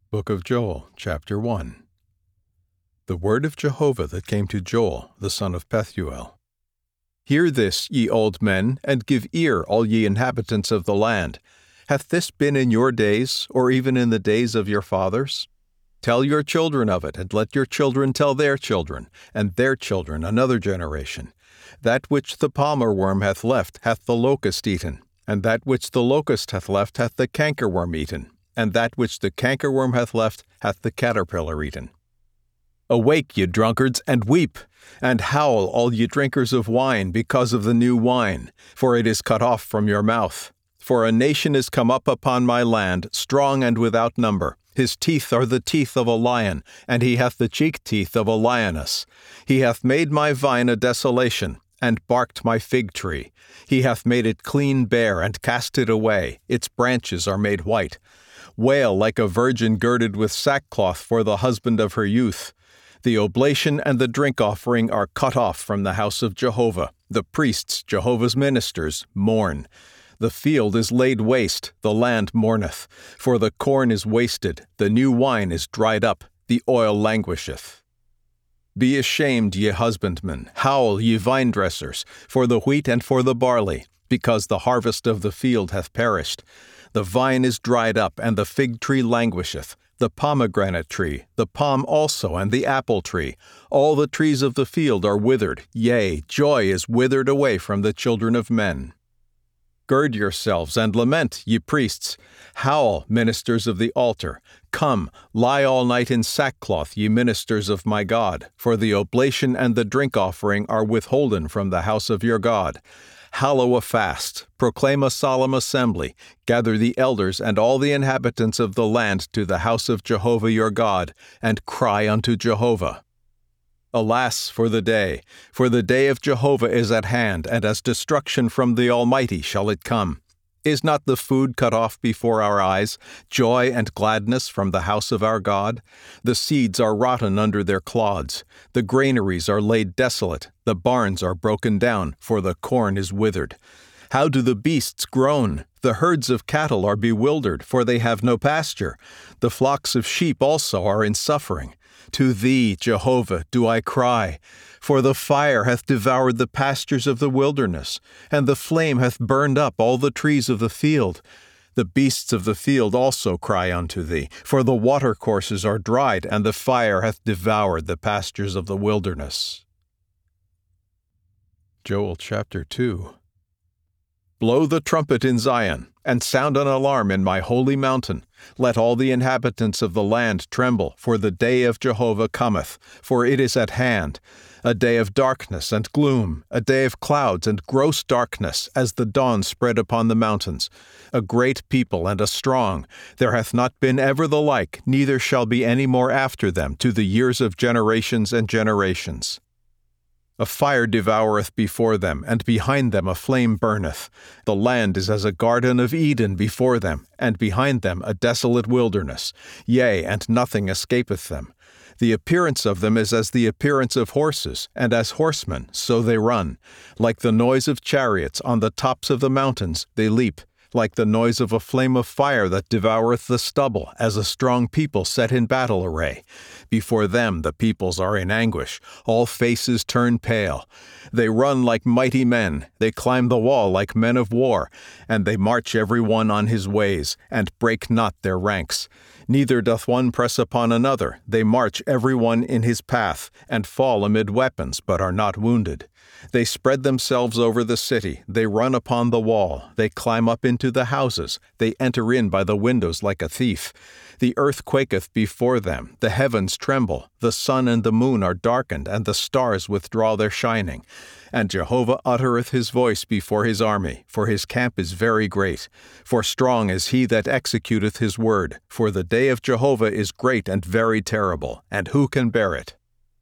Book of Joel, chapter 1. The word of Jehovah that came to Joel, the son of Pethuel. Hear this, ye old men, and give ear, all ye inhabitants of the land. Hath this been in your days, or even in the days of your fathers? Tell your children of it, and let your children tell their children, and their children another generation. That which the palmer worm hath left hath the locust eaten, and that which the locust hath left hath the cankerworm eaten, and that which the cankerworm hath left hath the caterpillar eaten. Awake, ye drunkards, and weep, and howl, all ye drinkers of wine, because of the new wine, for it is cut off from your mouth. For a nation is come up upon my land, strong and without number. His teeth are the teeth of a lion, and he hath the cheek teeth of a lioness. He hath made my vine a desolation, and barked my fig tree. He hath made it clean bare, and cast it away. Its branches are made white. Wail like a virgin girded with sackcloth for the husband of her youth. The oblation and the drink offering are cut off from the house of Jehovah. The priests, Jehovah's ministers, mourn. The field is laid waste, the land mourneth. For the corn is wasted, the new wine is dried up, the oil languisheth. Be ashamed, ye husbandmen, howl, ye vine-dressers, for the wheat and for the barley, because the harvest of the field hath perished. The vine is dried up, and the fig tree languisheth, the pomegranate tree, the palm also, and the apple tree. All the trees of the field are withered, yea, joy is withered away from the children of men. Gird yourselves and lament, ye priests. Howl, ministers of the altar. Come, lie all night in sackcloth, ye ministers of my God, for the oblation and the drink offering are withholden from the house of your God. Hallow a fast, proclaim a solemn assembly, gather the elders and all the inhabitants of the land to the house of Jehovah your God, and cry unto Jehovah. Alas for the day of Jehovah is at hand, and as destruction from the Almighty shall it come. Is not the food cut off before our eyes, joy and gladness from the house of our God? The seeds are rotten under their clods. The granaries are laid desolate. The barns are broken down, for the corn is withered. How do the beasts groan? The herds of cattle are bewildered, for they have no pasture. The flocks of sheep also are in suffering. To thee, Jehovah, do I cry. For the fire hath devoured the pastures of the wilderness, and the flame hath burned up all the trees of the field. The beasts of the field also cry unto thee, for the watercourses are dried, and the fire hath devoured the pastures of the wilderness. Joel chapter 2. Blow the trumpet in Zion, and sound an alarm in my holy mountain. Let all the inhabitants of the land tremble, for the day of Jehovah cometh, for it is at hand. A day of darkness and gloom, a day of clouds and gross darkness, as the dawn spread upon the mountains. A great people and a strong. There hath not been ever the like, neither shall be any more after them, to the years of generations and generations. A fire devoureth before them, and behind them a flame burneth. The land is as a garden of Eden before them, and behind them a desolate wilderness. Yea, and nothing escapeth them. The appearance of them is as the appearance of horses, and as horsemen, so they run. Like the noise of chariots on the tops of the mountains, they leap. Like the noise of a flame of fire that devoureth the stubble, as a strong people set in battle array. Before them the peoples are in anguish, all faces turn pale. They run like mighty men, they climb the wall like men of war, and they march every one on his ways, and break not their ranks. Neither doth one press upon another, they march every one in his path, and fall amid weapons, but are not wounded. They spread themselves over the city, they run upon the wall, they climb up into the houses, they enter in by the windows like a thief. The earth quaketh before them, the heavens tremble, the sun and the moon are darkened, and the stars withdraw their shining. And Jehovah uttereth his voice before his army, for his camp is very great. For strong is he that executeth his word, for the day of Jehovah is great and very terrible, and who can bear it?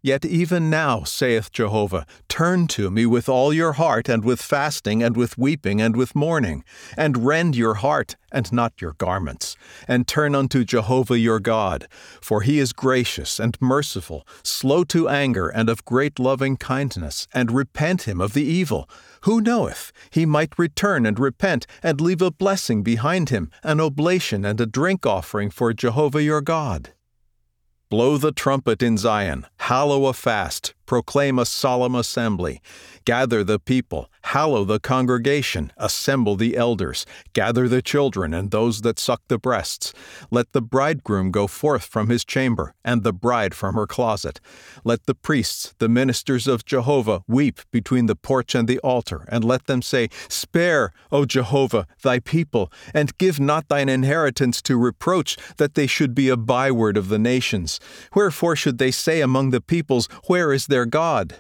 Yet even now, saith Jehovah, turn to me with all your heart, and with fasting, and with weeping, and with mourning, and rend your heart, and not your garments, and turn unto Jehovah your God. For he is gracious and merciful, slow to anger, and of great loving kindness, and repent him of the evil. Who knoweth? He might return and repent, and leave a blessing behind him, an oblation and a drink offering for Jehovah your God. Blow the trumpet in Zion, hallow a fast, proclaim a solemn assembly. Gather the people, hallow the congregation, assemble the elders, gather the children and those that suck the breasts. Let the bridegroom go forth from his chamber, and the bride from her closet. Let the priests, the ministers of Jehovah, weep between the porch and the altar, and let them say, Spare, O Jehovah, thy people, and give not thine inheritance to reproach, that they should be a byword of the nations. Wherefore should they say among the peoples, Where is their God?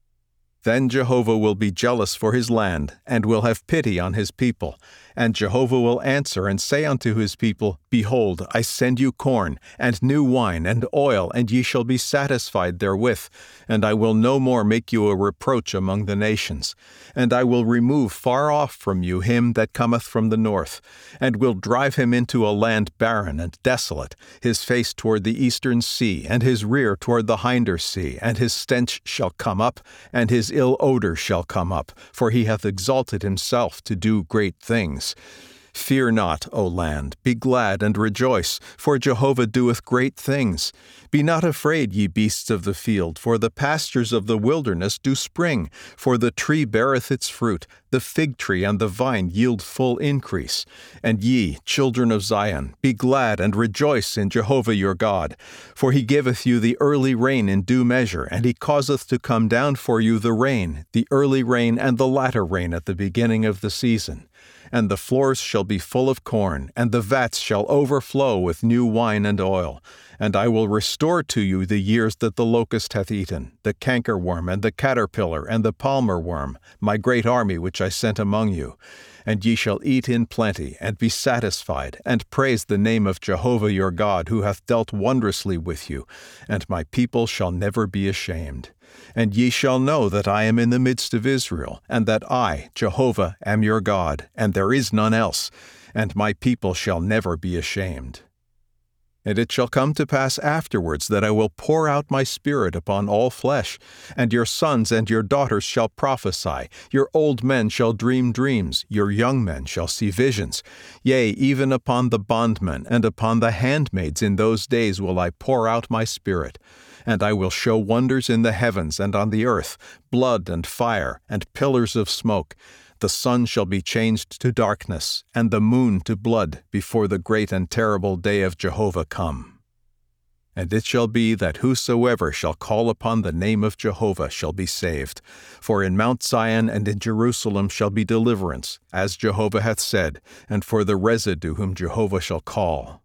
Then Jehovah will be jealous for his land, and will have pity on his people. And Jehovah will answer and say unto his people, Behold, I send you corn, and new wine, and oil, and ye shall be satisfied therewith. And I will no more make you a reproach among the nations. And I will remove far off from you him that cometh from the north, and will drive him into a land barren and desolate, his face toward the eastern sea, and his rear toward the hinder sea, and his stench shall come up, and his ill odor shall come up, for he hath exalted himself to do great things. Fear not, O land, be glad and rejoice, for Jehovah doeth great things. Be not afraid, ye beasts of the field, for the pastures of the wilderness do spring, for the tree beareth its fruit, the fig tree and the vine yield full increase. And ye, children of Zion, be glad and rejoice in Jehovah your God, for he giveth you the early rain in due measure, and he causeth to come down for you the rain, the early rain and the latter rain at the beginning of the season. And the floors shall be full of corn, and the vats shall overflow with new wine and oil. And I will restore to you the years that the locust hath eaten, the cankerworm, and the caterpillar, and the palmer worm, my great army which I sent among you. And ye shall eat in plenty, and be satisfied, and praise the name of Jehovah your God, who hath dealt wondrously with you, and my people shall never be ashamed. And ye shall know that I am in the midst of Israel, and that I, Jehovah, am your God, and there is none else, and my people shall never be ashamed. And it shall come to pass afterwards that I will pour out my Spirit upon all flesh, and your sons and your daughters shall prophesy, your old men shall dream dreams, your young men shall see visions. Yea, even upon the bondmen and upon the handmaids in those days will I pour out my Spirit. And I will show wonders in the heavens and on the earth, blood and fire, and pillars of smoke. The sun shall be changed to darkness, and the moon to blood, before the great and terrible day of Jehovah come. And it shall be that whosoever shall call upon the name of Jehovah shall be saved. For in Mount Zion and in Jerusalem shall be deliverance, as Jehovah hath said, and for the residue whom Jehovah shall call.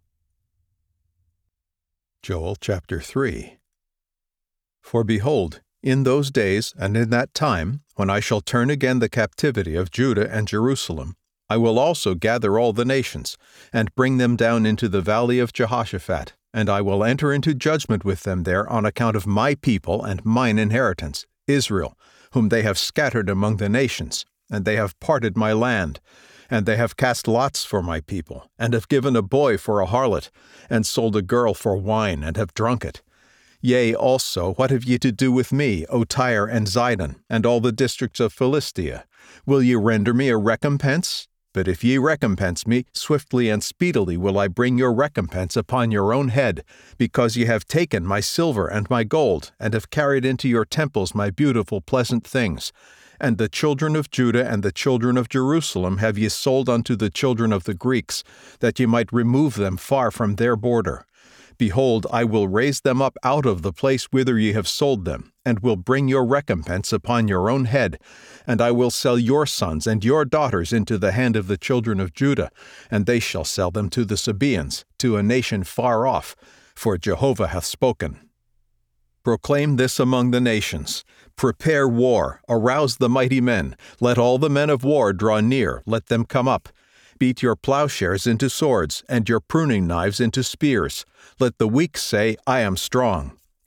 Joel chapter 3. For behold, in those days and in that time, when I shall turn again the captivity of Judah and Jerusalem, I will also gather all the nations, and bring them down into the valley of Jehoshaphat, and I will enter into judgment with them there on account of my people and mine inheritance, Israel, whom they have scattered among the nations, and they have parted my land. And they have cast lots for my people, and have given a boy for a harlot, and sold a girl for wine, and have drunk it. Yea, also, what have ye to do with me, O Tyre and Zidon, and all the districts of Philistia? Will ye render me a recompense? But if ye recompense me, swiftly and speedily will I bring your recompense upon your own head, because ye have taken my silver and my gold, and have carried into your temples my beautiful pleasant things. And the children of Judah and the children of Jerusalem have ye sold unto the children of the Greeks, that ye might remove them far from their border. Behold, I will raise them up out of the place whither ye have sold them, and will bring your recompense upon your own head. And I will sell your sons and your daughters into the hand of the children of Judah, and they shall sell them to the Sabaeans, to a nation far off, for Jehovah hath spoken. Proclaim this among the nations. Prepare war, arouse the mighty men. Let all the men of war draw near, let them come up. Beat your plowshares into swords, and your pruning knives into spears. Let the weak say, I am strong.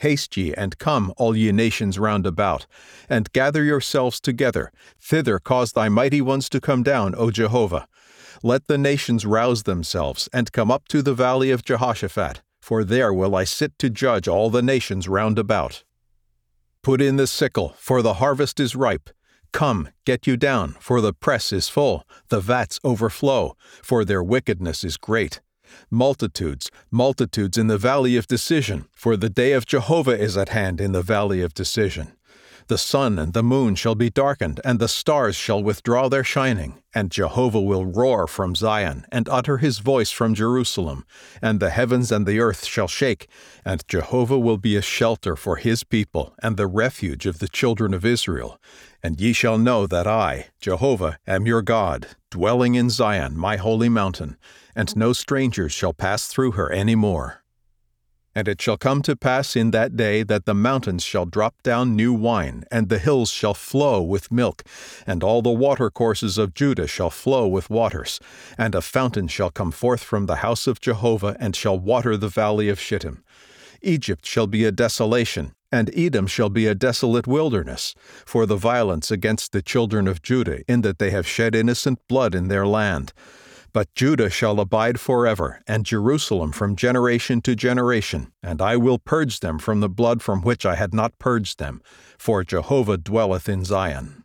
Haste ye, and come, all ye nations round about, and gather yourselves together. Thither cause thy mighty ones to come down, O Jehovah. Let the nations rouse themselves, and come up to the valley of Jehoshaphat, for there will I sit to judge all the nations round about. Put in the sickle, for the harvest is ripe. Come, get you down, for the press is full, the vats overflow, for their wickedness is great. Multitudes, multitudes in the valley of decision, for the day of Jehovah is at hand in the valley of decision. The sun and the moon shall be darkened, and the stars shall withdraw their shining, and Jehovah will roar from Zion, and utter his voice from Jerusalem, and the heavens and the earth shall shake, and Jehovah will be a shelter for his people, and the refuge of the children of Israel. And ye shall know that I, Jehovah, am your God, dwelling in Zion, my holy mountain, and no strangers shall pass through her any more. And it shall come to pass in that day that the mountains shall drop down new wine, and the hills shall flow with milk, and all the watercourses of Judah shall flow with waters. And a fountain shall come forth from the house of Jehovah, and shall water the valley of Shittim. Egypt shall be a desolation, and Edom shall be a desolate wilderness, for the violence against the children of Judah, in that they have shed innocent blood in their land. But Judah shall abide forever, and Jerusalem from generation to generation, and I will purge them from the blood from which I had not purged them, for Jehovah dwelleth in Zion.